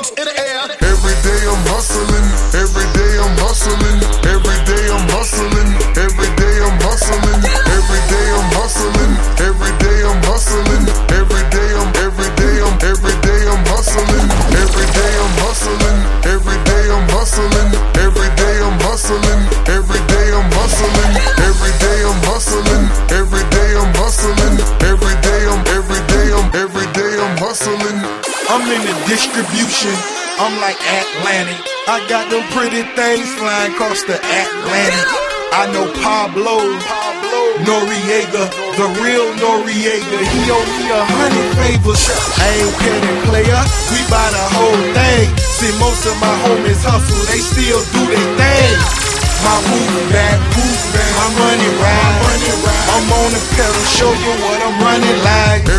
hands in the air. Every day I'm hustling, every day I'm hustling, every day I'm hustling, every day I'm hustling, every day I'm hustling, every day I'm hustling, every day I'm hustling, every day I'm hustling, every day I'm hustling, every day I'm hustling, every day I'm hustling, every day I'm hustling, every day I'm hustling, every day I'm hustling. I'm in the distribution, I'm like Atlantic. I got them pretty things flying across the Atlantic. I know Pablo Noriega, the real Noriega. He owe me 100 favors. I ain't petty player, we buy the whole thing. See, most of my homies hustle, they still do their thing. My move back, my money ride. I'm on the pedal, show you what I'm running like.